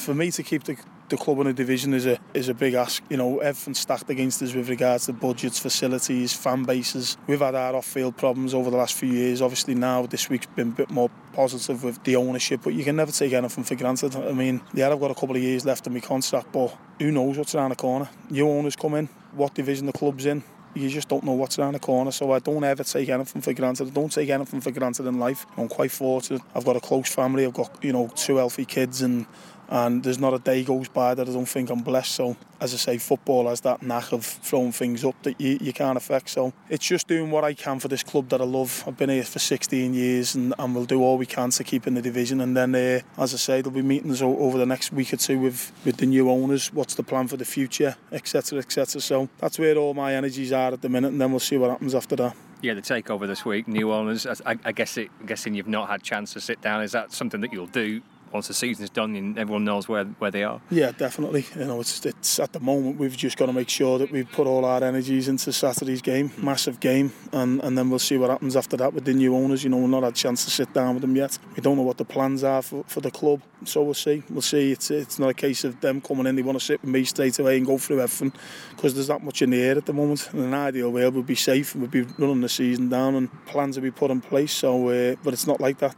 for me to keep the club in a division is a big ask. You know, everything's stacked against us with regards to budgets, facilities, fan bases. We've had our off-field problems over the last few years. Obviously now this week's been a bit more positive with the ownership, but you can never take anything for granted. I mean, yeah, I've got a couple of years left in my contract, but who knows what's around the corner. New owners come in, what division the club's in, you just don't know what's around the corner. So I don't ever take anything for granted. I don't take anything for granted in life. I'm quite fortunate. I've got a close family. I've got, 2 healthy kids, and there's not a day goes by that I don't think I'm blessed. So, as I say, football has that knack of throwing things up that you can't affect. So it's just doing what I can for this club that I love. I've been here for 16 years and we'll do all we can to keep in the division. And then, as I say, there'll be meetings over the next week or two with the new owners. What's the plan for the future, etc., etc. So that's where all my energies are at the minute, and then we'll see what happens after that. Yeah, the takeover this week, new owners. I guessing you've not had a chance to sit down. Is that something that you'll do once the season's done and everyone knows where they are? Yeah, definitely. It's at the moment we've just got to make sure that we put all our energies into Saturday's game, massive game, and then we'll see what happens after that with the new owners. We've not had a chance to sit down with them yet. We don't know what the plans are for the club, so we'll see. It's not a case of them coming in, they want to sit with me straight away and go through everything, because there's that much in the air at the moment. In an ideal world, we'd be safe and we'd be running the season down and plans would be put in place. So, but it's not like that.